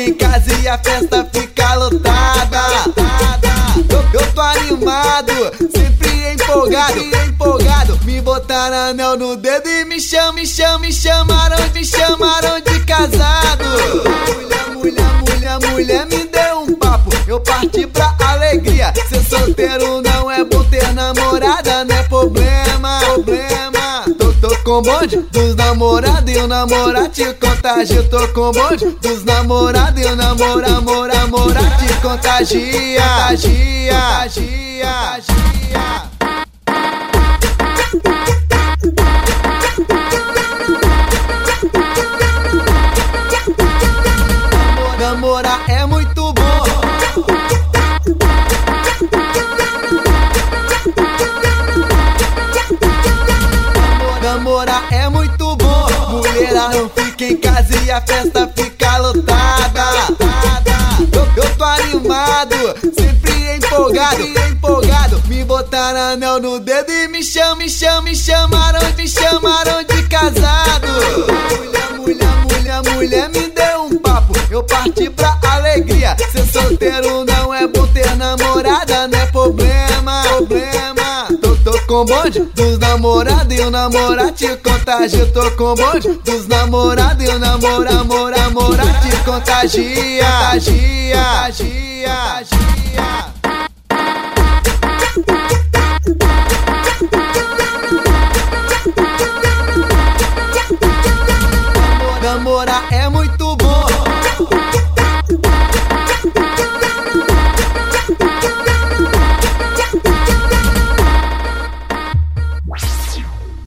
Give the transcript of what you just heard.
em casa e a festa fica lotada. Eu tô animado, sempre empolgado. Me botaram anel no dedo e me chamaram de casado. Mulher, me deu um papo, eu parti pra alegria. Ser solteiro não é bom, ter namorada não é problema. Tô com bonde dos namorados e o namorado te contagia. Tô com bonde dos namorados e o namorado te contagia. Namorar é muito bom. Namorar é muito bom. Mulherada fica em casa e a festa fica lotada. Eu tô animado, sempre empolgado. Me botaram anel no dedo e me chamaram de casado. Mulher, me deu um papo, eu parti pra alegria. Ser solteiro não é bom, ter namorada não é problema. Tô com bonde dos namorados e o namorado te contagia. Tô com bonde dos namorados e o namorado te contagia.